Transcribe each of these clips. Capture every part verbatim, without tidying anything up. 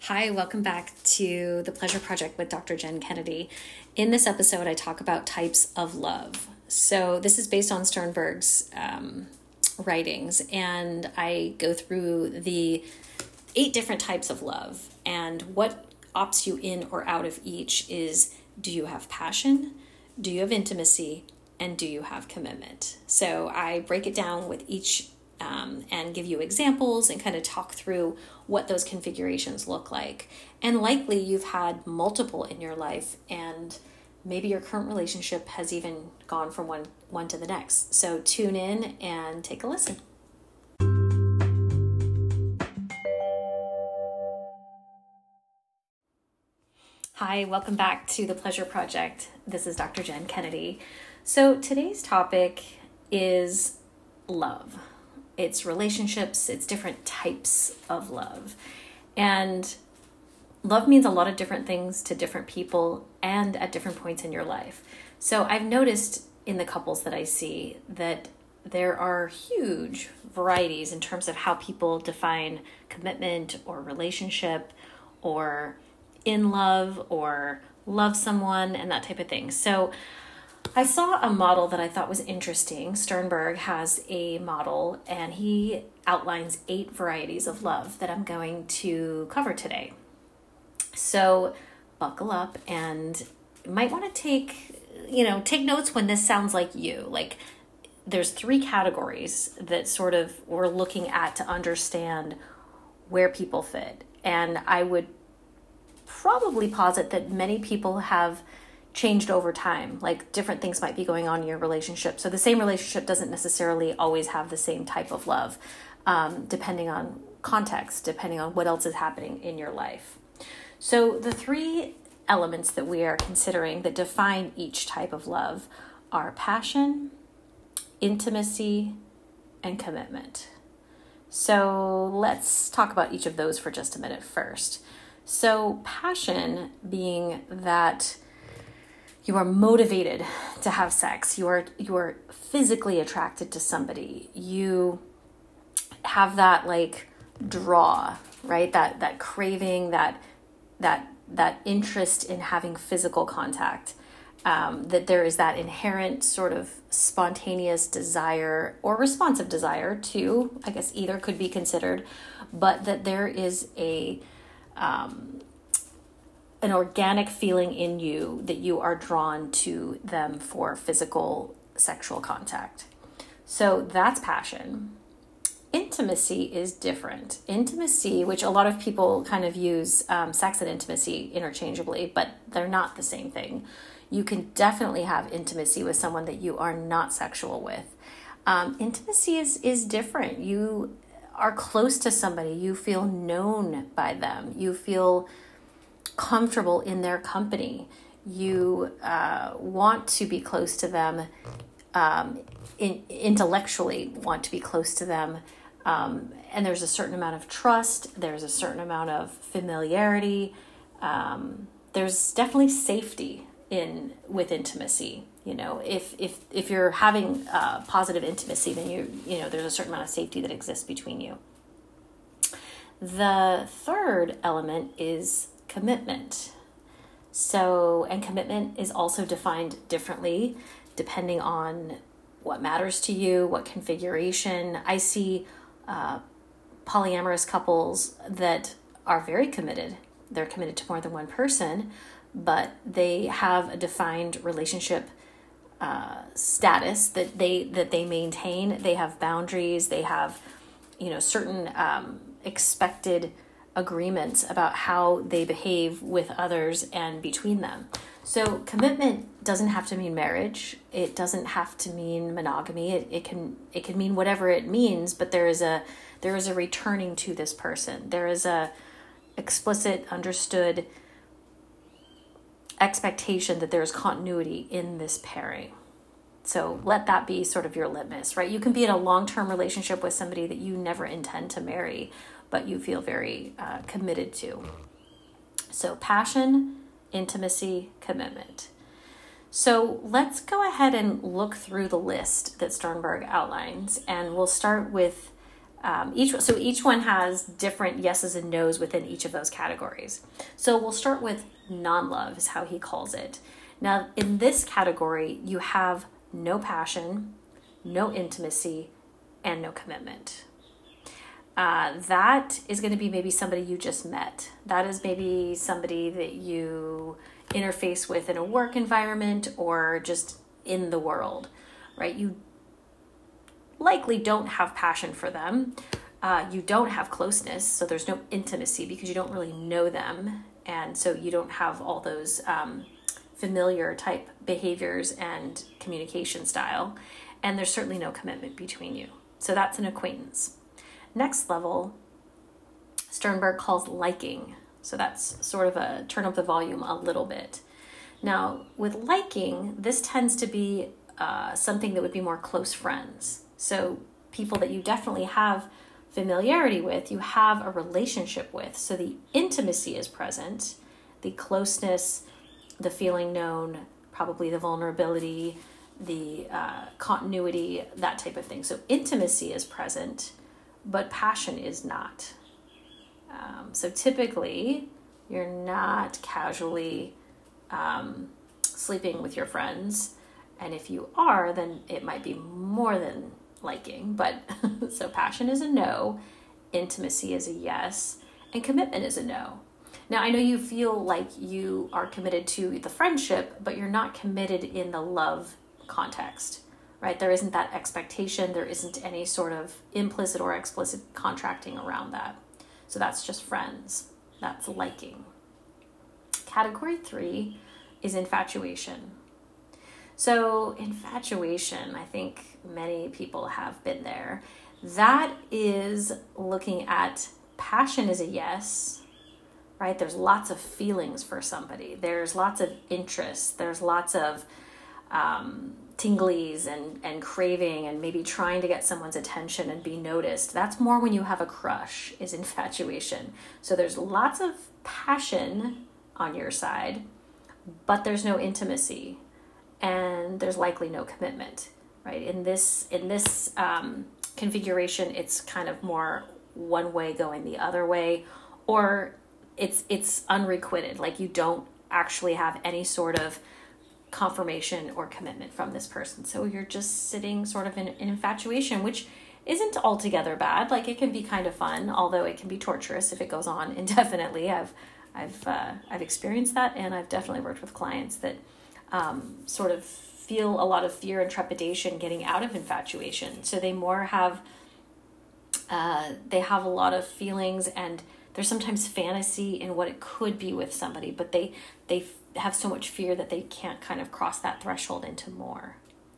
Hi, welcome back to The Pleasure Project with Doctor Jen Kennedy. In this episode, I talk about types of love. So this is based on Sternberg's um, writings, and I go through the eight different types of love. And what opts you in or out of each is, do you have passion? Do you have intimacy? And do you have commitment? So I break it down with each Um, and give you examples and kind of talk through what those configurations look like. And likely you've had multiple in your life, and maybe your current relationship has even gone from one, one to the next. So tune in and take a listen. Hi, welcome back to The Pleasure Project. This is Doctor Jen Kennedy. So today's topic is love. It's relationships, it's different types of love. And love means a lot of different things to different people and at different points in your life. So I've noticed in the couples that I see that there are huge varieties in terms of how people define commitment or relationship or in love or love someone and that type of thing. So I saw a model that I thought was interesting. Sternberg has a model, and he outlines eight varieties of love that I'm going to cover today. So buckle up, and you might want to take, you know, take notes when this sounds like you. Like, there's three categories that sort of we're looking at to understand where people fit. And I would probably posit that many people have changed over time. Like, different things might be going on in your relationship. So the same relationship doesn't necessarily always have the same type of love, um, depending on context, depending on what else is happening in your life. So the three elements that we are considering that define each type of love are passion, intimacy, and commitment. So let's talk about each of those for just a minute first. So passion being that you are motivated to have sex. You are you are physically attracted to somebody. You have that like draw, right? That that craving, that that that interest in having physical contact. Um, that there is that inherent sort of spontaneous desire or responsive desire too. I guess either could be considered, but that there is a um, an organic feeling in you that you are drawn to them for physical sexual contact. So that's passion. Intimacy is different. Intimacy, which a lot of people kind of use um, sex and intimacy interchangeably, but they're not the same thing. You can definitely have intimacy with someone that you are not sexual with. Um, intimacy is, is different. You are close to somebody. You feel known by them. You feel comfortable in their company. You uh, want to be close to them, um, in, intellectually want to be close to them. Um, and there's a certain amount of trust. There's a certain amount of familiarity. Um, there's definitely safety in with intimacy. You know, if if if you're having uh, positive intimacy, then you you know there's a certain amount of safety that exists between you. The third element is commitment. So, and commitment is also defined differently depending on what matters to you, what configuration. I see uh, polyamorous couples that are very committed. They're committed to more than one person, but they have a defined relationship uh, status that they that they maintain. They have boundaries. They have, you know, certain um, expected agreements about how they behave with others and between them. So commitment doesn't have to mean marriage. It doesn't have to mean monogamy. It, it can it can mean whatever it means, but there is a there is a returning to this person. There is a explicit, understood expectation that there is continuity in this pairing. So let that be sort of your litmus, right? You can be in a long-term relationship with somebody that you never intend to marry, but you feel very uh, committed to. So passion, intimacy, commitment. So let's go ahead and look through the list that Sternberg outlines, and we'll start with Um, each so each one has different yeses and nos within each of those categories. So we'll start with non-love is how he calls it. Now, in this category, you have no passion, no intimacy, and no commitment. Uh, that is going to be maybe somebody you just met. That is maybe somebody that you interface with in a work environment or just in the world, right? You likely don't have passion for them. Uh, you don't have closeness, so there's no intimacy because you don't really know them. And so you don't have all those um, familiar type behaviors and communication style. And there's certainly no commitment between you. So that's an acquaintance. Next level, Sternberg calls liking. So that's sort of a turn up the volume a little bit. Now, with liking, this tends to be uh, something that would be more close friends. So people that you definitely have familiarity with, you have a relationship with. So the intimacy is present, the closeness, the feeling known, probably the vulnerability, the uh, continuity, that type of thing. So intimacy is present, but passion is not. Um, so typically, you're not casually um, sleeping with your friends. And if you are, then it might be more than liking. But so passion is a no, intimacy is a yes, and commitment is a no. Now, I know you feel like you are committed to the friendship, but you're not committed in the love context, right? There isn't that expectation. There isn't any sort of implicit or explicit contracting around that. So that's just friends. That's liking. Category three is infatuation. So infatuation, I think many people have been there. That is looking at passion is a yes, right? There's lots of feelings for somebody. There's lots of interest. There's lots of um, tinglies and, and craving and maybe trying to get someone's attention and be noticed. That's more when you have a crush, is infatuation. So there's lots of passion on your side, but there's no intimacy and there's likely no commitment, right? In this, in this um, configuration, it's kind of more one way going the other way, or it's it's unrequited, like you don't actually have any sort of confirmation or commitment from this person. So you're just sitting sort of in, in infatuation, which isn't altogether bad. Like it can be kind of fun, although it can be torturous if it goes on indefinitely. I've I've uh, I've experienced that, and I've definitely worked with clients that um, sort of feel a lot of fear and trepidation getting out of infatuation. So they more have uh, they have a lot of feelings, and there's sometimes fantasy in what it could be with somebody, but they they have so much fear that they can't kind of cross that threshold into more.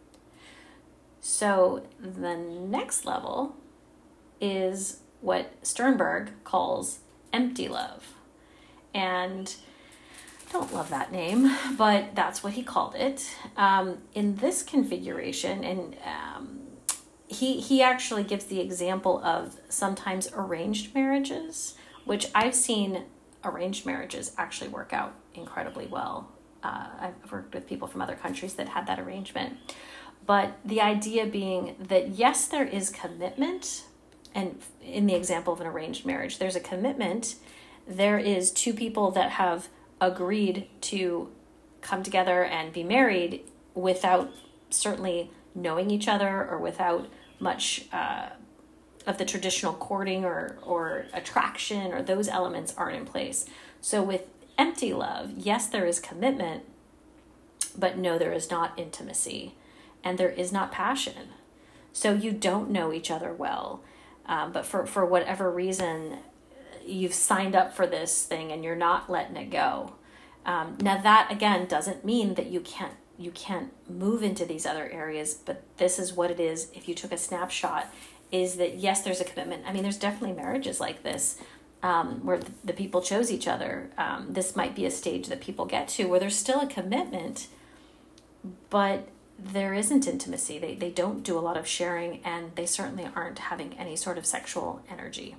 So the next level is what Sternberg calls empty love. And I don't love that name, but that's what he called it. Um, in this configuration, and um, he he actually gives the example of sometimes arranged marriages, which I've seen arranged marriages actually work out incredibly well. Uh, I've worked with people from other countries that had that arrangement. But the idea being that, yes, there is commitment. And in the example of an arranged marriage, there's a commitment. There is two people that have agreed to come together and be married without certainly knowing each other or without much uh, of the traditional courting or, or attraction, or those elements aren't in place. So with empty love, yes, there is commitment, but no, there is not intimacy, and there is not passion. So you don't know each other well, um, but for, for whatever reason, you've signed up for this thing and you're not letting it go. Um, now that, again, doesn't mean that you can't you can't move into these other areas, but this is what it is. If you took a snapshot, is that yes, there's a commitment. I mean, there's definitely marriages like this um, where the, the people chose each other. Um, this might be a stage that people get to where there's still a commitment, but there isn't intimacy. They they don't do a lot of sharing, and they certainly aren't having any sort of sexual energy.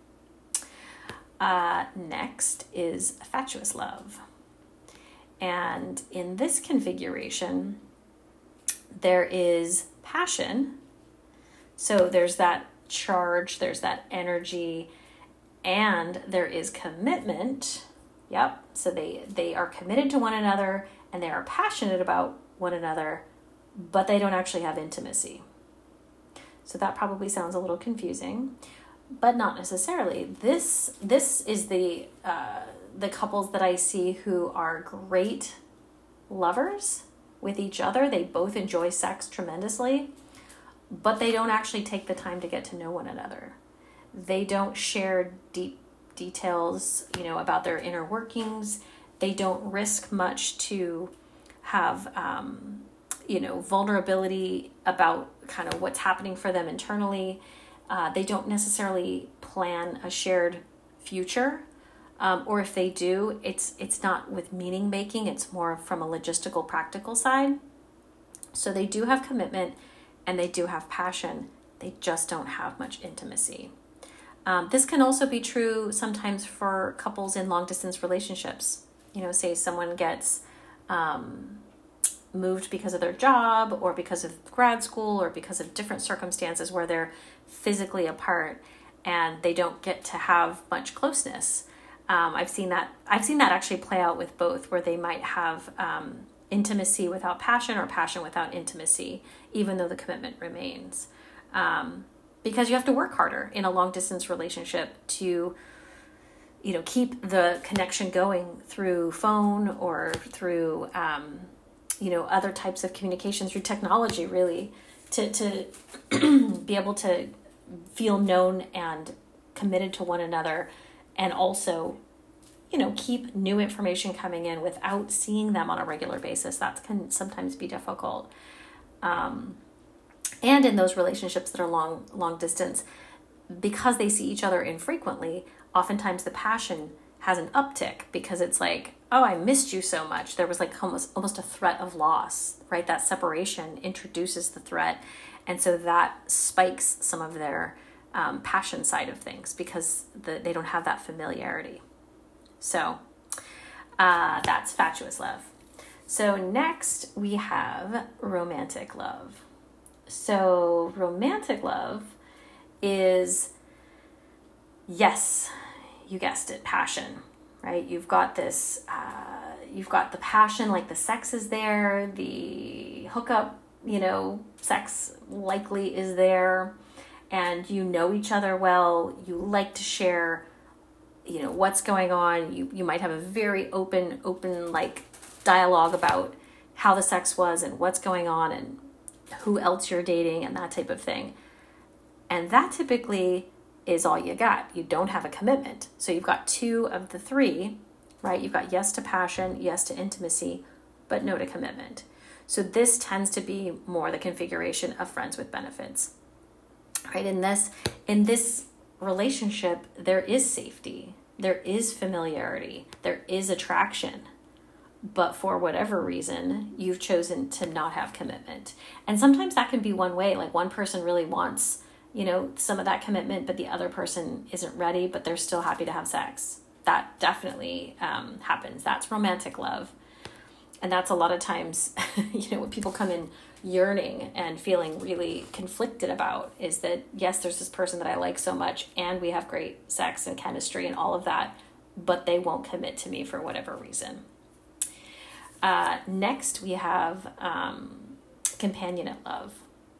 Uh, next is fatuous love. And in this configuration, there is passion. So there's that charge, there's that energy, and there is commitment. Yep. So they, they are committed to one another and they are passionate about one another, but they don't actually have intimacy. So that probably sounds a little confusing, but not necessarily. This, this is the, uh, the couples that I see who are great lovers with each other. They both enjoy sex tremendously, but they don't actually take the time to get to know one another. They don't share deep details, you know, about their inner workings. They don't risk much to have, um, you know, vulnerability about kind of what's happening for them internally. Uh, they don't necessarily plan a shared future. Um, or if they do, it's it's not with meaning making, it's more from a logistical, practical side. So they do have commitment and they do have passion. They just don't have much intimacy. Um, this can also be true sometimes for couples in long distance relationships. You know, say someone gets um, moved because of their job or because of grad school or because of different circumstances where they're physically apart and they don't get to have much closeness. Um, I've seen that. I've seen that actually play out with both, where they might have um, intimacy without passion or passion without intimacy, even though the commitment remains. Um, because you have to work harder in a long distance relationship to, you know, keep the connection going through phone or through, um, you know, other types of communication, through technology, really, to to be able to feel known and committed to one another. And also, you know, keep new information coming in without seeing them on a regular basis. That can sometimes be difficult. Um, and in those relationships that are long, long distance, because they see each other infrequently, oftentimes the passion has an uptick because it's like, oh, I missed you so much. There was like almost, almost a threat of loss, right? That separation introduces the threat. And so that spikes some of their Um, passion side of things because the, they don't have that familiarity. So uh, that's fatuous love. So next we have romantic love. So romantic love is, yes, you guessed it, passion, right? You've got this, uh, you've got the passion, like the sex is there, the hookup, you know, sex likely is there. And you know each other well, you like to share, you know, what's going on. You you might have a very open, open like dialogue about how the sex was and what's going on and who else you're dating and that type of thing. And that typically is all you got. You don't have a commitment. So you've got two of the three, right? You've got yes to passion, yes to intimacy, but no to commitment. So this tends to be more the configuration of friends with benefits. Right, in this in this relationship, there is safety, there is familiarity, there is attraction, but for whatever reason, you've chosen to not have commitment. And sometimes that can be one way, like one person really wants, you know, some of that commitment, but the other person isn't ready, but they're still happy to have sex. That definitely um, happens. That's romantic love. And that's a lot of times, you know, when people come in yearning and feeling really conflicted about is that, yes, there's this person that I like so much and we have great sex and chemistry and all of that, but they won't commit to me for whatever reason. Uh, next, we have um, companionate love.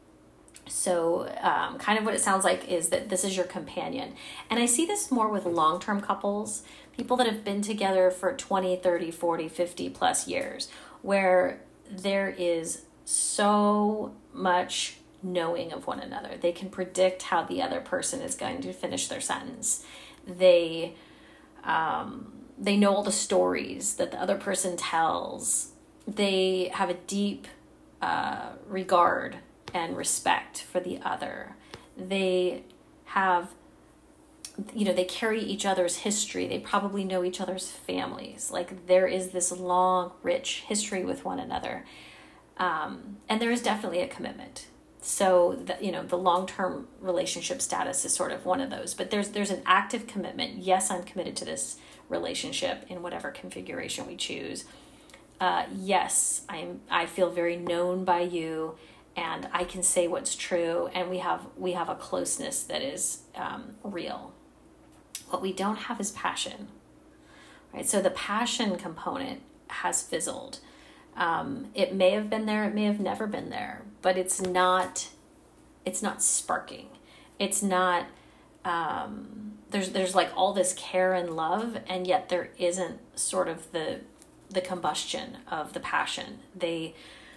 So um, kind of what it sounds like is that this is your companion. And I see this more with long-term couples, people that have been together for twenty, thirty, forty, fifty plus years, where there is so much knowing of one another. They can predict how the other person is going to finish their sentence. They, um, they know all the stories that the other person tells. They have a deep uh, regard and respect for the other. They have, you know, they carry each other's history. They probably know each other's families. Like there is this long, rich history with one another. Um, and there is definitely a commitment. So that, you know, the long-term relationship status is sort of one of those, but there's, there's an active commitment. Yes, I'm committed to this relationship in whatever configuration we choose. Uh, yes, I'm, I feel very known by you and I can say what's true, and we have we have a closeness that is um, real. What we don't have is passion, right? So the passion component has fizzled. Um, it may have been there, it may have never been there, but it's not, it's not sparking. It's not, um, there's, there's like all this care and love, and yet there isn't sort of the, the combustion of the passion. They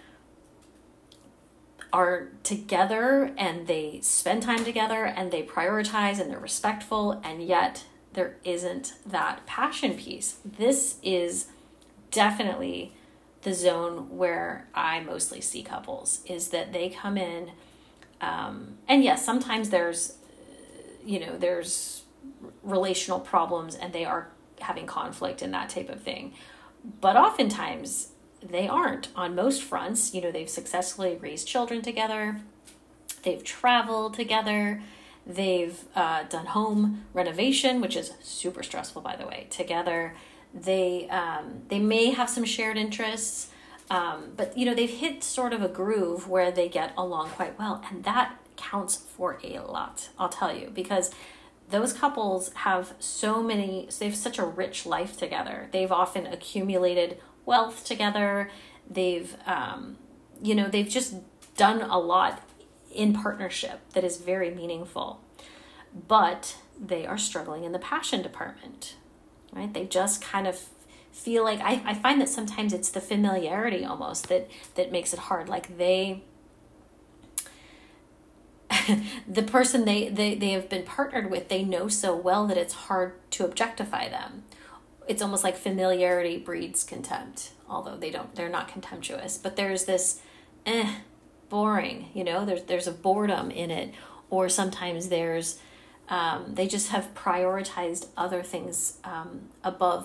are together and they spend time together and they prioritize and they're respectful, and yet there isn't that passion piece. This is definitely the zone where I mostly see couples, is that they come in, um, and yes, sometimes there's, you know, there's relational problems and they are having conflict and that type of thing. But oftentimes they aren't on most fronts. You know, they've successfully raised children together. They've traveled together. They've uh, done home renovation, which is super stressful, by the way, together. They um, they may have some shared interests, um, but you know, they've hit sort of a groove where they get along quite well, and that counts for a lot, I'll tell you, because those couples have so many, so they have such a rich life together. They've often accumulated wealth together. They've um, you know, they've just done a lot in partnership that is very meaningful, but they are struggling in the passion department. Right? They just kind of feel like, I, I find that sometimes it's the familiarity almost that, that makes it hard. Like they, the person they, they, they have been partnered with, they know so well that it's hard to objectify them. It's almost like familiarity breeds contempt, although they don't, they're not contemptuous, but there's this, eh, boring, you know, there's, there's a boredom in it, or sometimes there's, Um, they just have prioritized other things um, above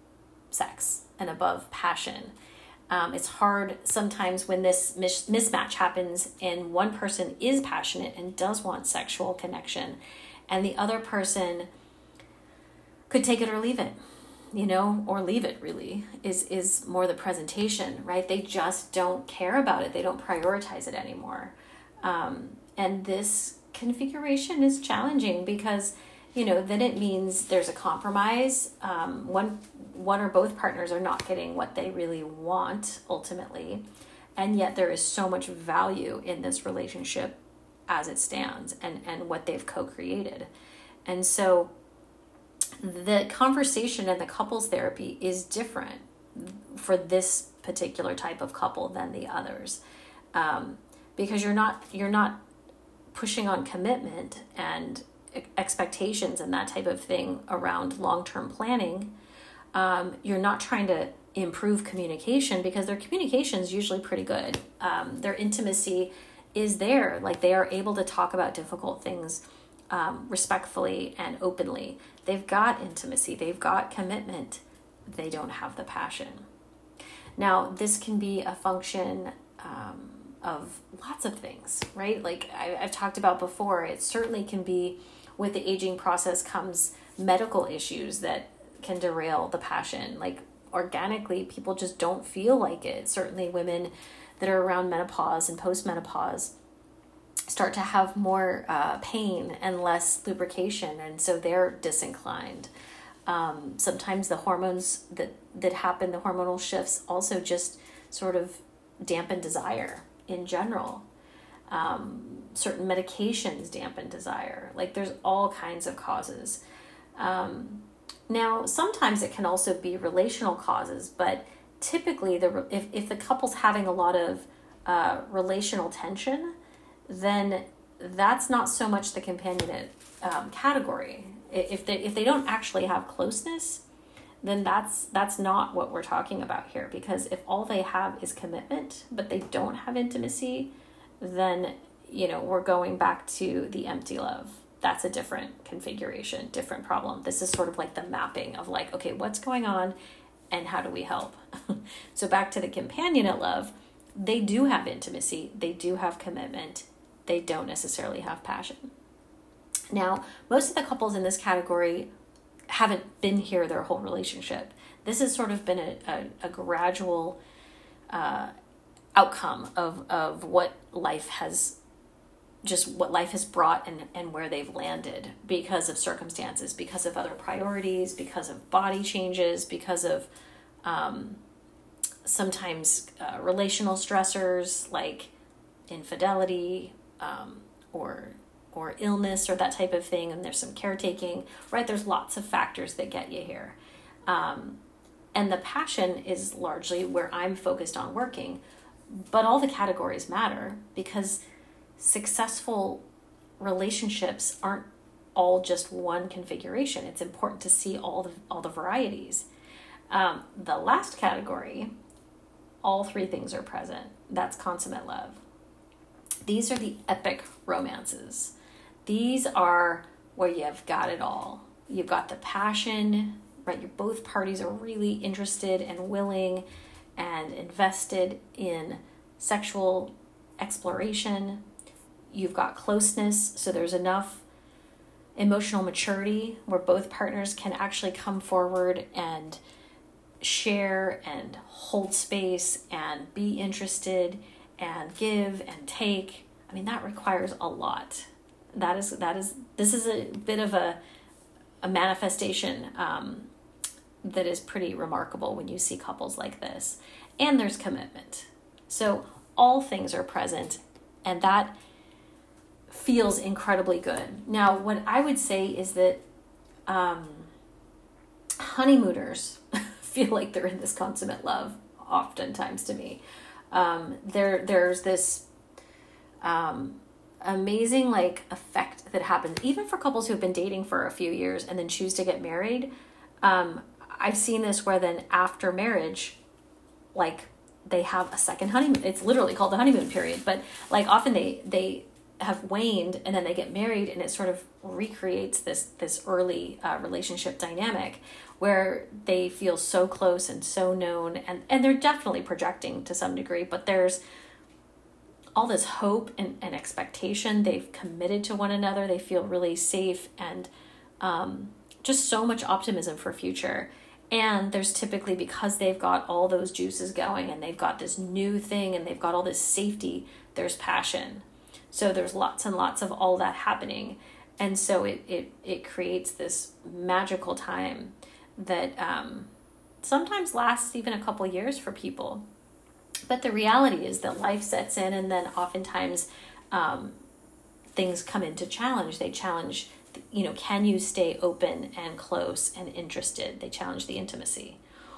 sex and above passion. Um, it's hard sometimes when this mis- mismatch happens and one person is passionate and does want sexual connection, and the other person could take it or leave it, you know, or leave it really is, is more the presentation, right? They just don't care about it. They don't prioritize it anymore. Um, and this configuration is challenging because, you know, then it means there's a compromise. Um, one, one or both partners are not getting what they really want ultimately. And yet there is so much value in this relationship as it stands and, and what they've co-created. And so the conversation and the couples therapy is different for this particular type of couple than the others. Um, because you're not, you're not pushing on commitment and expectations and that type of thing around long-term planning. Um, you're not trying to improve communication because their communication is usually pretty good. Um, their intimacy is there. Like they are able to talk about difficult things um, respectfully and openly. They've got intimacy. They've got commitment. They don't have the passion. Now, this can be a function um, of lots of things, right? Like I, I've talked about before, it certainly can be, with the aging process comes medical issues that can derail the passion. Like organically, people just don't feel like it. Certainly women that are around menopause and post-menopause start to have more uh, pain and less lubrication, and so they're disinclined. Um, sometimes the hormones that, that happen, the hormonal shifts, also just sort of dampen desire in general. Um, certain medications dampen desire. Like there's all kinds of causes. Um, now, sometimes it can also be relational causes, but typically the if, if the couple's having a lot of uh, relational tension, then that's not so much the companionate um, category. If they if they don't actually have closeness, then that's that's not what we're talking about here. Because if all they have is commitment, but they don't have intimacy, then, you know, we're going back to the empty love. That's a different configuration, different problem. This is sort of like the mapping of like, okay, what's going on and how do we help? So back to the companionate love, they do have intimacy, they do have commitment, they don't necessarily have passion. Now, most of the couples in this category haven't been here their whole relationship. This has sort of been a, a, a gradual uh, outcome of, of what life has just what life has brought and, and where they've landed because of circumstances, because of other priorities, because of body changes, because of um, sometimes uh, relational stressors like infidelity um, or or illness or that type of thing. And there's some caretaking, right? There's lots of factors that get you here. Um, and the passion is largely where I'm focused on working, but all the categories matter because successful relationships aren't all just one configuration. It's important to see all the all the varieties. Um, the last category, all three things are present. That's consummate love. These are the epic romances. These are where you've got it all. You've got the passion, right? You're, both parties are really interested and willing and invested in sexual exploration. You've got closeness, so there's enough emotional maturity where both partners can actually come forward and share and hold space and be interested and give and take. I mean, that requires a lot. That is, that is, this is a bit of a, a manifestation um, that is pretty remarkable when you see couples like this. And there's commitment. So all things are present, and that feels incredibly good. Now, what I would say is that um, honeymooners feel like they're in this consummate love oftentimes to me. Um, there, there's this um, amazing like effect that happens even for couples who have been dating for a few years and then choose to get married. Um, I've seen this where then after marriage, like they have a second honeymoon. It's literally called the honeymoon period, but like often they, they, have waned and then they get married and it sort of recreates this this early uh, relationship dynamic where they feel so close and so known, and and they're definitely projecting to some degree, but there's all this hope and, and expectation. They've committed to one another. They feel really safe and um, just so much optimism for future. And there's typically, because they've got all those juices going and they've got this new thing and they've got all this safety, there's passion. So there's lots and lots of all that happening. And so it it, it creates this magical time that um, sometimes lasts even a couple years for people. But the reality is that life sets in, and then oftentimes um, things come into challenge. They challenge, you know, can you stay open and close and interested? They challenge the intimacy.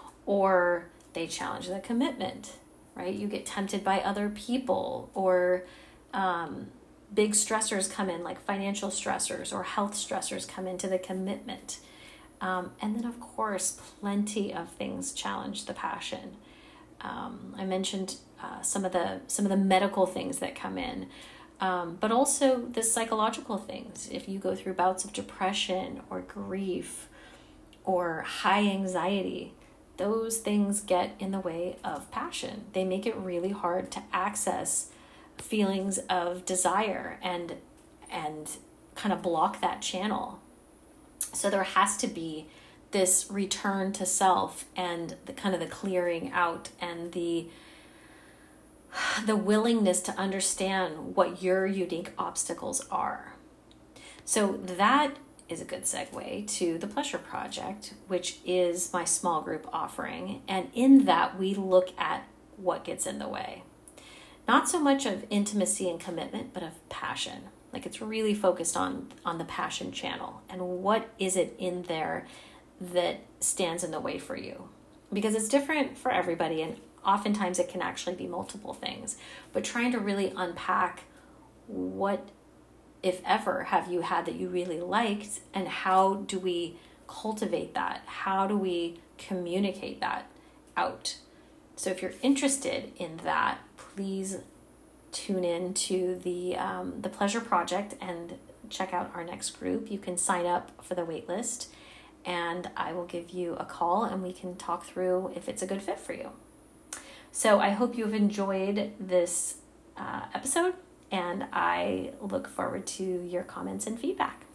Or they challenge the commitment, right? You get tempted by other people, or Um, big stressors come in, like financial stressors or health stressors come into the commitment. Um, and then, of course, plenty of things challenge the passion. Um, I mentioned uh, some of the some of the medical things that come in, um, but also the psychological things. If you go through bouts of depression or grief or high anxiety, those things get in the way of passion. They make it really hard to access feelings of desire and and kind of block that channel. So there has to be this return to self and the kind of the clearing out and the the willingness to understand what your unique obstacles are. So that is a good segue to the Pleasure Project, which is my small group offering. And in that, we look at what gets in the way. Not so much of intimacy and commitment, but of passion. Like it's really focused on, on the passion channel and what is it in there that stands in the way for you. Because it's different for everybody, and oftentimes it can actually be multiple things. But trying to really unpack what, if ever, have you had that you really liked, and how do we cultivate that? How do we communicate that out? So if you're interested in that, please tune in to the um, the Pleasure Project and check out our next group. You can sign up for the wait list, and I will give you a call and we can talk through if it's a good fit for you. So I hope you've enjoyed this uh, episode, and I look forward to your comments and feedback.